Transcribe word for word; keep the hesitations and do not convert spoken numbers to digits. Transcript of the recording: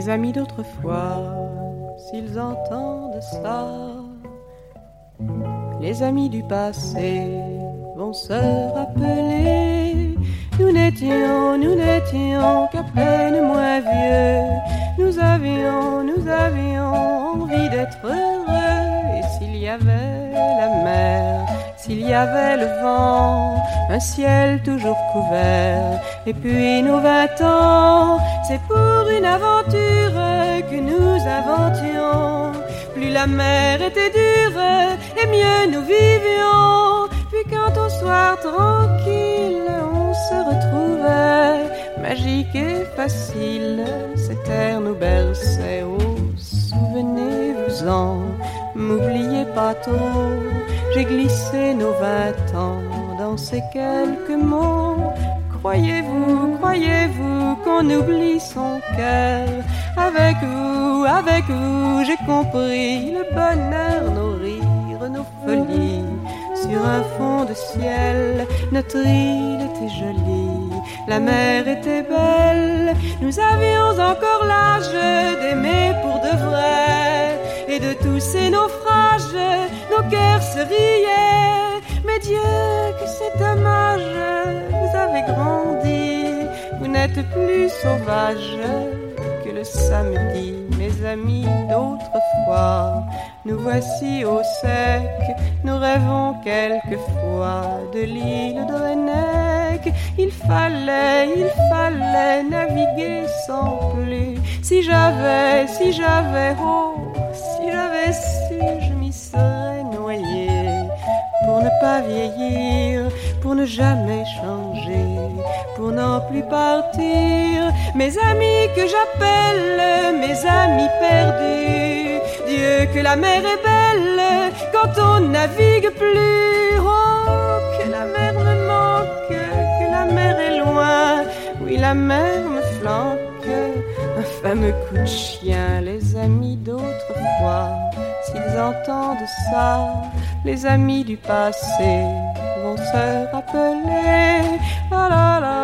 les amis d'autrefois, s'ils entendent ça, les amis du passé vont se rappeler. Nous n'étions, nous n'étions qu'à peine moins vieux. Nous avions, nous avions envie d'être heureux. Et s'il y avait la mer, s'il y avait le vent, un ciel toujours couvert, et puis nos vingt ans, c'est pour une aventure que nous inventions. Plus la mer était dure, et mieux nous vivions. Puis quand au soir tranquille, on se retrouvait, magique et facile, cette air nous berçait. Oh, souvenez-vous-en, m'oubliez pas trop, j'ai glissé nos vingt ans dans ces quelques mots. Croyez-vous, croyez-vous qu'on oublie son cœur? Avec vous, avec vous, j'ai compris le bonheur, nos rires, nos folies. Sur un fond de ciel, notre île était jolie, la mer était belle. Nous avions encore l'âge d'aimer pour de vrai, et de tous ces naufrages, nos cœurs se riaient. Mais Dieu, que c'est dommage, vous avez grandi, vous n'êtes plus sauvages que le samedi. Mes amis d'autrefois, nous voici au sec, nous rêvons quelquefois de l'île de Rennec. Il fallait, il fallait naviguer sans plus. Si j'avais, si j'avais, oh, si j'avais su, je m'y serais noyé. Pour ne pas vieillir, pour ne jamais changer, pour n'en plus partir. Mes amis que j'appelle mes amis perdus. Dieu, que la mer est belle quand on navigue plus. Oh, que la mer me manque, que la mer est loin. Oui, la mer me flanque, un fameux coup de chien. Les amis d'autrefois, s'ils entendent ça, les amis du passé vont se rappeler. Ah là là.